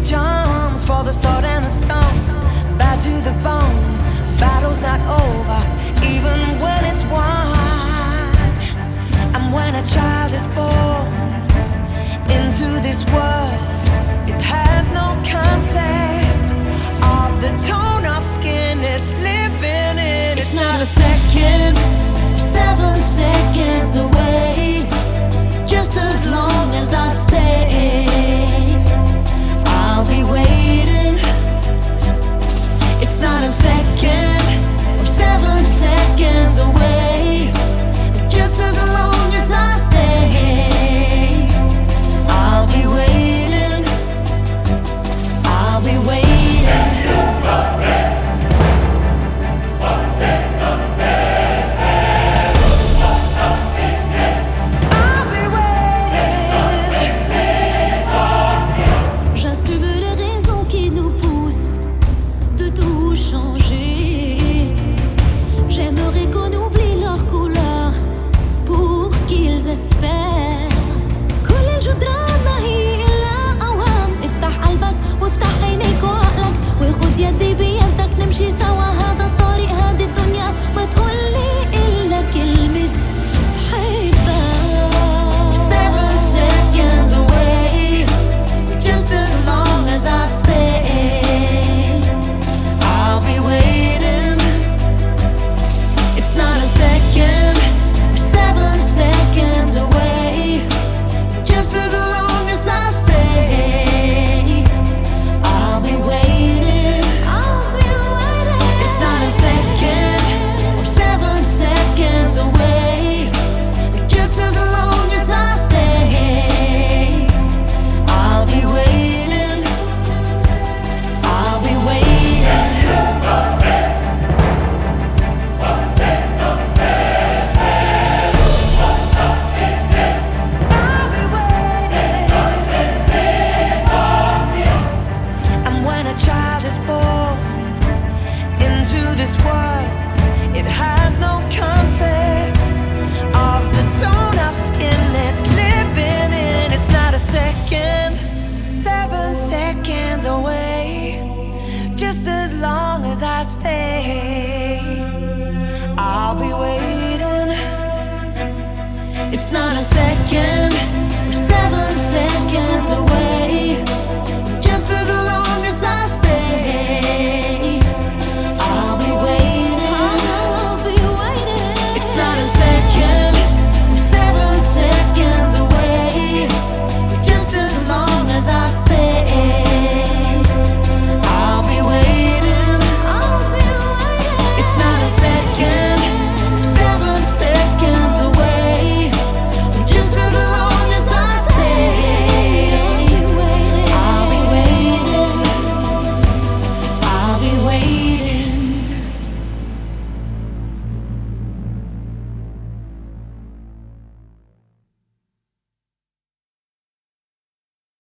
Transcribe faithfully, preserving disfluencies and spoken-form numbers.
charms for the sword and the stone. Bad to the bone, battle's not over, even when it's won. And when a child is born into this world, it has no concept of the tone of skin it's living in. It's not a second, seven seconds away. Just as long as I stay, I'll be waiting. It's not a second or seven seconds away. Just as long as I stay, I'll be waiting. I'll be waiting. يدي بيدك نمشي سوا هذا الطريق هذه الدنيا ما تقولي إلا كلمة بحبك. Seven seconds away, just as long as I stay, I'll be waiting. It's not a second, seven seconds away, just as long as I stay, I'll be waiting. Away, just as long as I stay, I'll be waiting. I'll be waiting. I'll be waiting. And when a child is born into this world, it has no concept of the tone of skin it's living in. It's not a second, seven seconds away. Just as long as I stay, I'll be waiting. It's not a second, seven seconds away.